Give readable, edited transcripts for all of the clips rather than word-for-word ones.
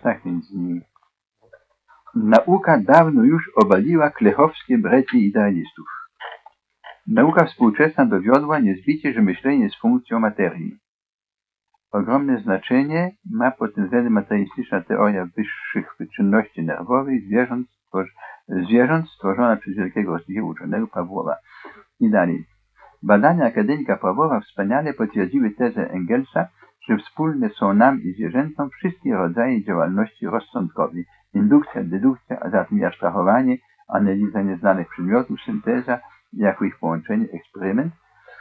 tak między nimi. Nauka dawno już obaliła klechowskie brecie idealistów. Nauka współczesna dowiodła niezbicie, że myślenie jest funkcją materii. Ogromne znaczenie ma pod tym względem materialistyczna teoria wyższych czynności nerwowych zwierząt stworzona przez wielkiego rosyjskiego uczonego Pawłowa. I dalej. Badania akademika Pawłowa wspaniale potwierdziły tezę Engelsa, że wspólne są nam i zwierzętom wszystkie rodzaje działalności rozsądkowej. Indukcja, dedukcja, a zatem i abstrahowanie, analiza nieznanych przedmiotów, synteza, jako ich połączenie, eksperyment.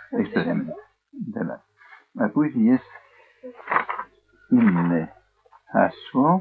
A później jest inne hasło.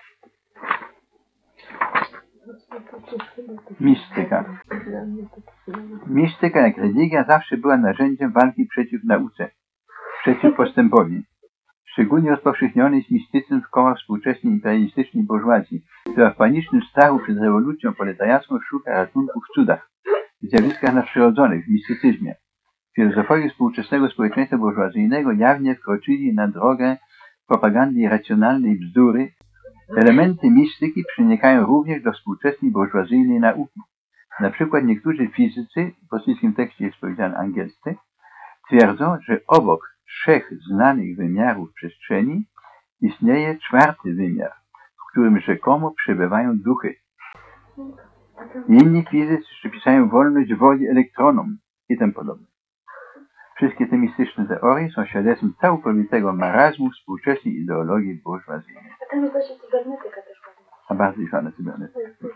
Mistyka. Mistyka, jak religia, zawsze była narzędziem walki przeciw nauce, przeciw postępowi. Szczególnie rozpowszechniony jest mistycyzm w kołach współczesnej imperialistycznej burżuazji, która w panicznym strachu przed rewolucją proletariacką szuka ratunku w cudach, w zjawiskach nadprzyrodzonych, w mistycyzmie. Filozofowie współczesnego społeczeństwa burżuazyjnego jawnie wkroczyli na drogę propagandy racjonalnej bzdury. Elementy mistyki przenikają również do współczesnej burżuazyjnej nauki. Na przykład niektórzy fizycy, w rosyjskim tekście jest powiedziane angielscy, twierdzą, że obok 3 znanych wymiarów przestrzeni istnieje 4. wymiar, w którym rzekomo przebywają duchy. Inni fizycy przypisają wolność woli elektronom i tym podobne. Wszystkie te mistyczne teorie są świadectwem całkowitego marazmu współczesnej ideologii burżuazyjnej. A tam jest właśnie cybernetyka też ładna. A bardzo ważna cybernetyka.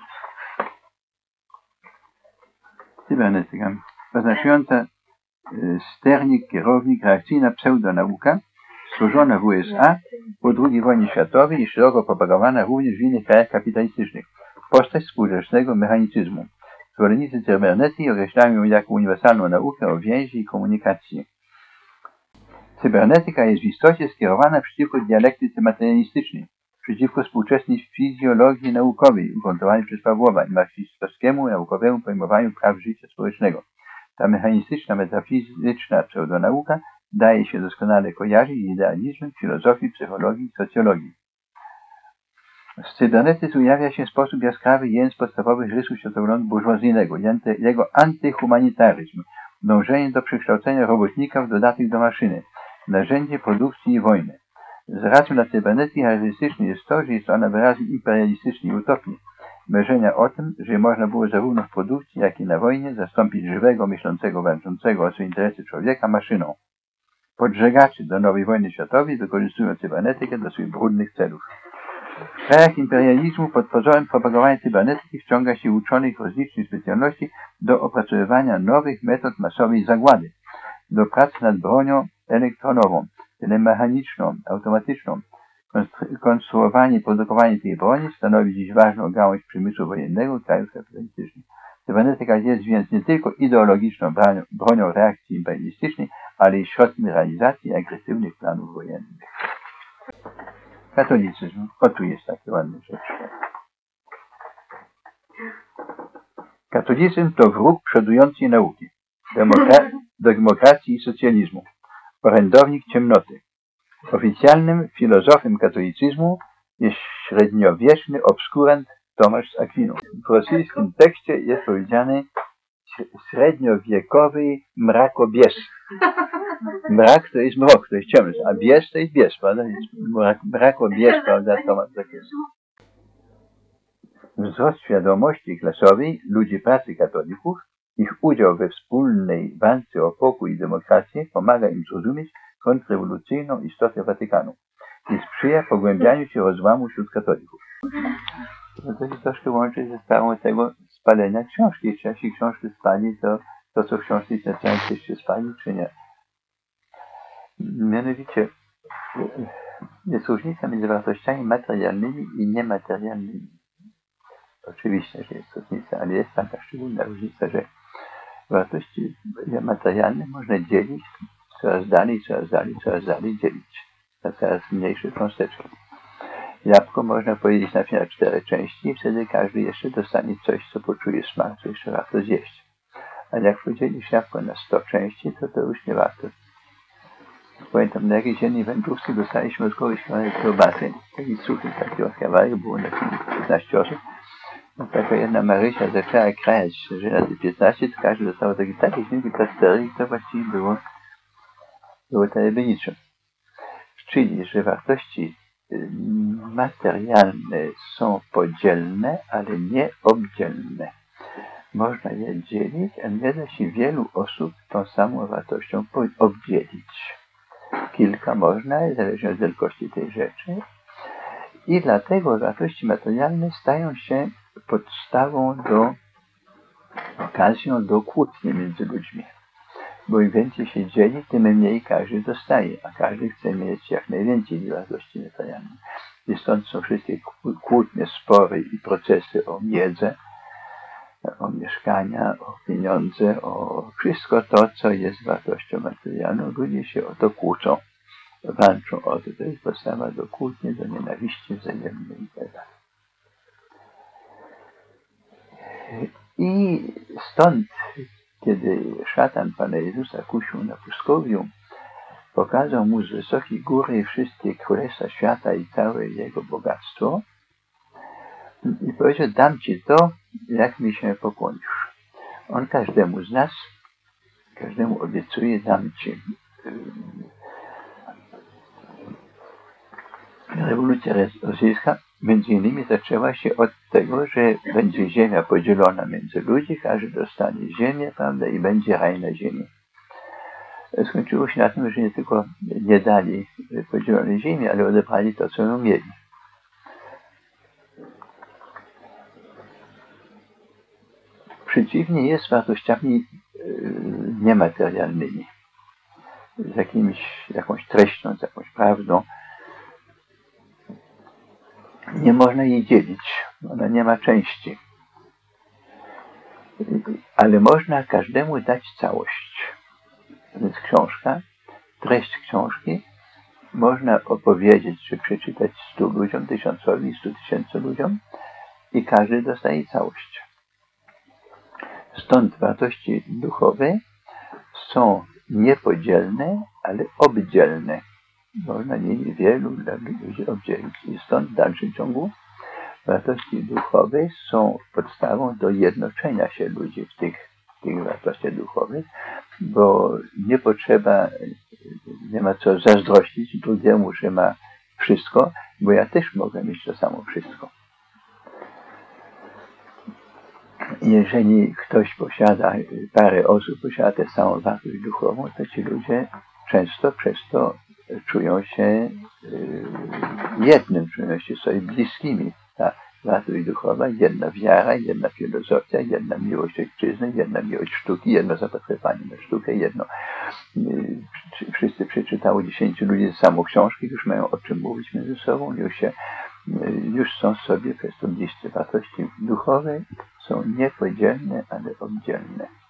Cybernetyka oznaczająca sternik, kierownik, reakcyjna pseudonauka stworzona w USA po II wojnie światowej i szeroko propagowana również w innych krajach kapitalistycznych. Postać współczesnego mechanicyzmu. Zwolennicy cybernetyki określają ją jako uniwersalną naukę o więzi i komunikacji. Cybernetyka jest w istocie skierowana przeciwko dialektyce materialistycznej, przeciwko współczesnej fizjologii naukowej ugruntowanej przez Pawłowa i marksistowskiemu naukowemu pojmowaniu praw życia społecznego. Ta mechanistyczna, metafizyczna pseudonauka daje się doskonale kojarzyć z idealizmem filozofii, psychologii i socjologii. Z cybernetyzmu ujawia się w sposób jaskrawy jeden z podstawowych rysów światopoglądu burżuazyjnego, jego antyhumanitaryzm, dążenie do przekształcenia robotnika w dodatek do maszyny, narzędzie produkcji i wojny. Z racją dla cybernetyki charakterystyczne jest to, że jest ona wyrazem imperialistycznej utopii, marzenia o tym, że można było zarówno w produkcji, jak i na wojnie zastąpić żywego, myślącego, walczącego o swoje interesy człowieka maszyną. Podżegacze do nowej wojny światowej wykorzystują cybernetykę do swoich brudnych celów. W krajach imperializmu pod pozorem propagowania cybernetyki wciąga się uczonych rozlicznych specjalności do opracowywania nowych metod masowej zagłady, do pracy nad bronią elektronową, telemechaniczną, automatyczną. Konstruowanie i produkowanie tej broni stanowi dziś ważną gałąź przemysłu wojennego krajów kapitalistycznych. Cybernetyka jest więc nie tylko ideologiczną bronią reakcji imperialistycznej, ale i środkiem realizacji agresywnych planów wojennych. Katolicyzm. O, tu jest takie ładne rzeczy. Katolicyzm to wróg przodującej nauki, demokracji i socjalizmu, orędownik ciemnoty. Oficjalnym filozofem katolicyzmu jest średniowieczny obskurant Tomasz z Akwinu. W rosyjskim tekście jest powiedziane średniowiekowy mrakobies. Mrak to jest mrok, to jest ciemność, a bies to jest bies, prawda? Mrakobies, prawda? Tomasz tak jest. Wzrost świadomości klasowej ludzi pracy katolików, ich udział we wspólnej walce o pokój i demokrację pomaga im zrozumieć kontrrewolucyjną istotę Watykanu i sprzyja pogłębianiu się rozłamu wśród katolików. To się troszkę łączy ze sprawą tego spalenia książki. Czy jak się książkę spali, to co w książce jest napisane, też się spali, czy nie? Mianowicie jest różnica między wartościami materialnymi i niematerialnymi. Oczywiście, że jest różnica, ale jest taka szczególna różnica, że wartości materialne można dzielić coraz dalej dzielić na coraz mniejsze cząsteczki. Jabłko można podzielić na 4 części i wtedy każdy jeszcze dostanie coś, co poczuje smak, co jeszcze warto zjeść. A jak podzielisz jabłko na 100 części, to już nie warto. Pamiętam, na jakiejś jednej wędrówce dostaliśmy od kogoś kawałek kiełbasy. Taki suchy taki kawałek, było na 15 osób. No, taka jedna Marysia zaczęła krajać, że razy 15, to każdy dostał taki śmielki plastery i to właściwie było tajemnicze. Czyli, że wartości materialne są podzielne, ale nie obdzielne. Można je dzielić, a nie da się wielu osób tą samą wartością obdzielić. Kilka można, zależnie od wielkości tej rzeczy. I dlatego wartości materialne stają się podstawą okazją do kłótni między ludźmi. Bo im więcej się dzieli, tym mniej każdy dostaje, a każdy chce mieć jak najwięcej wartości materialnych. I stąd są wszystkie kłótnie, spory i procesy o miedzę, o mieszkania, o pieniądze, o wszystko to, co jest wartością materialną. Ludzie się o to kłócą, walczą o to. To jest podstawa do kłótni, do nienawiści wzajemnej itd. I stąd, kiedy szatan Pana Jezusa kusił na pustkowiu, pokazał mu z wysokiej góry wszystkie królestwa świata i całe jego bogactwo i powiedział: dam ci to, jak mi się pokłonisz. On każdemu z nas, każdemu obiecuje: dam ci. Rewolucja rosyjska między innymi zaczęła się od tego, że będzie ziemia podzielona między ludzi, każdy dostanie ziemię, prawda, i będzie raj na ziemi. Skończyło się na tym, że nie tylko nie dali podzielonej ziemi, ale odebrali to, co ją mieli. Przeciwnie jest z wartościami niematerialnymi, z jakąś treścią, z jakąś prawdą. Nie można jej dzielić, ona nie ma części. Ale można każdemu dać całość. Więc książka, treść książki można opowiedzieć, czy przeczytać 100 ludziom, 1000, 100 000 ludziom i każdy dostaje całość. Stąd wartości duchowe są niepodzielne, ale obdzielne. Można nimi wielu ludzi obdzielić. I stąd w dalszym ciągu wartości duchowe są podstawą do jednoczenia się ludzi w tych wartościach duchowych, bo nie ma co zazdrościć drugiemu, że ma wszystko, bo ja też mogę mieć to samo wszystko. Jeżeli ktoś parę osób posiada tę samą wartość duchową, to ci ludzie często przez to czują się jednym, czują się sobie bliskimi. Ta wartość duchowa, jedna wiara, jedna filozofia, jedna miłość ojczyzny, jedna miłość sztuki, jedno zapatrzenie na sztukę, wszyscy przeczytało 10 ludzi samą książkę, już mają o czym mówić między sobą, już są sobie przez to bliscy. Wartości duchowe są niepodzielne, ale oddzielne.